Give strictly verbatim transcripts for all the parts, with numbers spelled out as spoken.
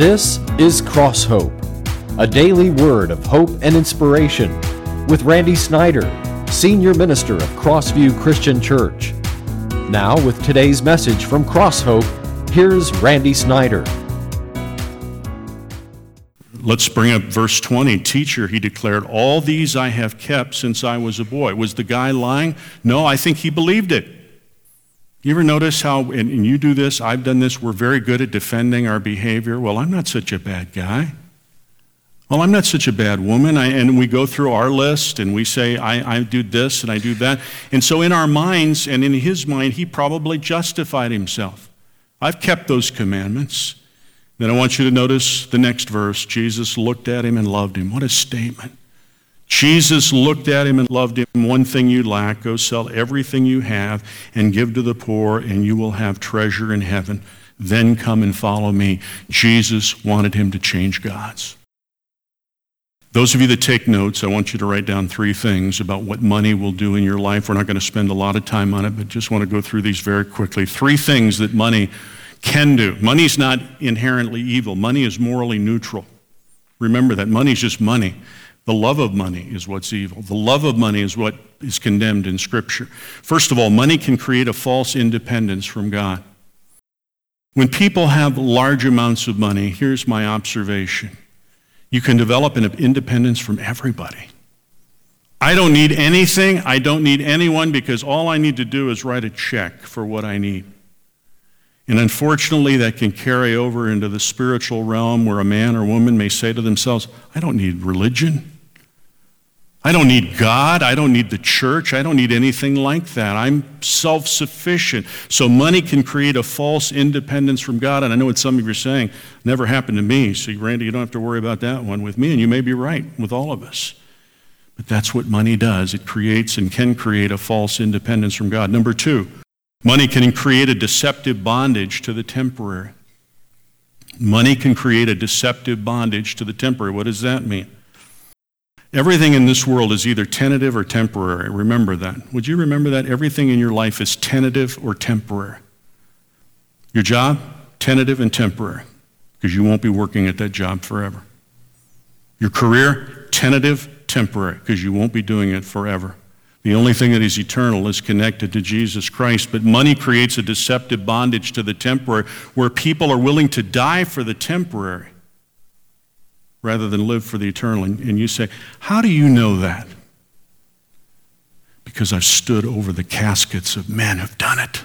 This is Cross Hope, a daily word of hope and inspiration with Randy Snyder, Senior Minister of Crossview Christian Church. Now with today's message from Cross Hope, here's Randy Snyder. Let's bring up verse twenty. Teacher, he declared, all these I have kept since I was a boy. Was the guy lying? No, I think he believed it. You ever notice how, and, and you do this, I've done this, we're very good at defending our behavior. Well, I'm not such a bad guy. Well, I'm not such a bad woman. I, and we go through our list and we say, I, I do this and I do that. And so in our minds and in his mind, he probably justified himself. I've kept those commandments. Then I want you to notice the next verse. Jesus looked at him and loved him. What a statement. Jesus looked at him and loved him. One thing you lack, go sell everything you have and give to the poor, and you will have treasure in heaven. Then come and follow me. Jesus wanted him to change gods. Those of you that take notes, I want you to write down three things about what money will do in your life. We're not going to spend a lot of time on it, but just want to go through these very quickly. Three things that money can do. Money's not inherently evil. Money is morally neutral. Remember that. Money's just money. The love of money is what's evil. The love of money is what is condemned in Scripture. First of all, money can create a false independence from God. When people have large amounts of money, here's my observation. You can develop an independence from everybody. I don't need anything. I don't need anyone because all I need to do is write a check for what I need. And unfortunately, that can carry over into the spiritual realm where a man or woman may say to themselves, I don't need religion. I don't need God. I don't need the church. I don't need anything like that. I'm self-sufficient. So money can create a false independence from God. And I know what some of you are saying, never happened to me. So Randy, you don't have to worry about that one with me. And you may be right with all of us. But that's what money does. It creates and can create a false independence from God. Number two, money can create a deceptive bondage to the temporary. Money can create a deceptive bondage to the temporary. What does that mean? Everything in this world is either tentative or temporary. Remember that. Would you remember that? Everything in your life is tentative or temporary. Your job, tentative and temporary, because you won't be working at that job forever. Your career, tentative, temporary, because you won't be doing it forever. The only thing that is eternal is connected to Jesus Christ. But money creates a deceptive bondage to the temporary where people are willing to die for the temporary rather than live for the eternal. And, and you say, how do you know that? Because I've stood over the caskets of men who've done it.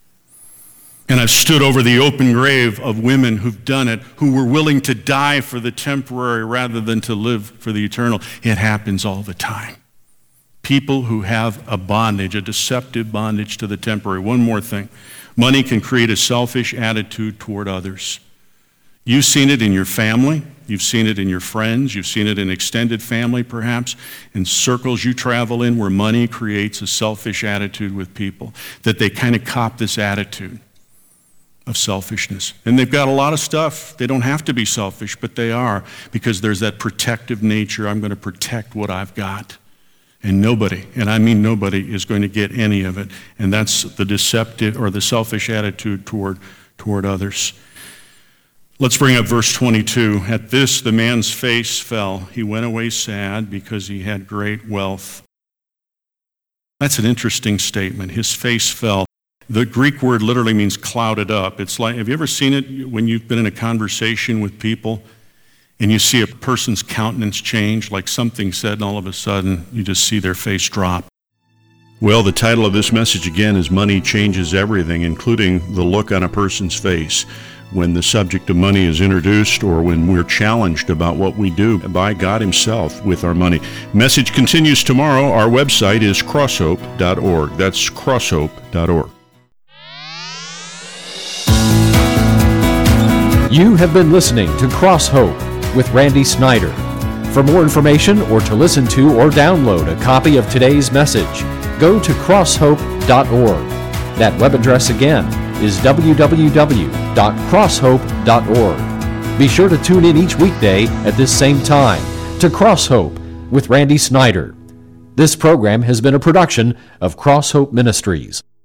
And I've stood over the open grave of women who've done it, who were willing to die for the temporary rather than to live for the eternal. It happens all the time. People who have a bondage, a deceptive bondage to the temporary. One more thing. Money can create a selfish attitude toward others. You've seen it in your family. You've seen it in your friends. You've seen it in extended family, perhaps, in circles you travel in where money creates a selfish attitude with people, that they kind of cop this attitude of selfishness. And they've got a lot of stuff. They don't have to be selfish, but they are, because there's that protective nature. I'm going to protect what I've got. And nobody, and I mean nobody, is going to get any of it. And that's the deceptive or the selfish attitude toward, toward others. Let's bring up verse twenty-two. At this, the man's face fell. He went away sad because he had great wealth. That's an interesting statement. His face fell. The Greek word literally means clouded up. It's like, have you ever seen it when you've been in a conversation with people and you see a person's countenance change, like something said, and all of a sudden you just see their face drop? Well, the title of this message again is Money Changes Everything, including the look on a person's face when the subject of money is introduced or when we're challenged about what we do by God himself with our money. Message continues tomorrow. Our website is crosshope dot org. That's crosshope dot org. You have been listening to Cross Hope with Randy Snyder. For more information or to listen to or download a copy of today's message, go to crosshope dot org. That web address again is w w w dot crosshope dot org. Be sure to tune in each weekday at this same time to Cross Hope with Randy Snyder. This program has been a production of Cross Hope Ministries.